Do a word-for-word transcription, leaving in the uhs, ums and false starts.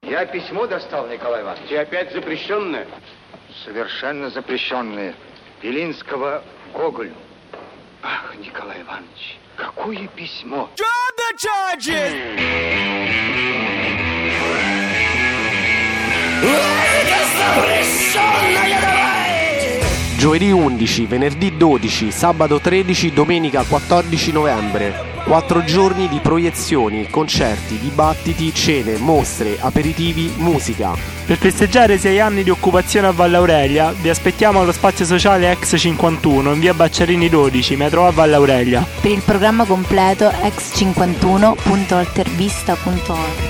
Я письмо достал, Николай Иванович. И опять запрещенное? Совершенно запрещенное. Белинского Гоголю. Ах, Николай Иванович, какое письмо! Drop the charges! Giovedì undici, venerdì dodici, sabato tredici, domenica quattordici novembre. Quattro giorni di proiezioni, concerti, dibattiti, cene, mostre, aperitivi, musica. Per festeggiare i sei anni di occupazione a Valle Aurelia, vi aspettiamo allo spazio sociale Ex cinquantuno in via Bacciarini dodici, metro a Valle Aurelia. Per il programma completo ex cinquantuno punto altervista punto org.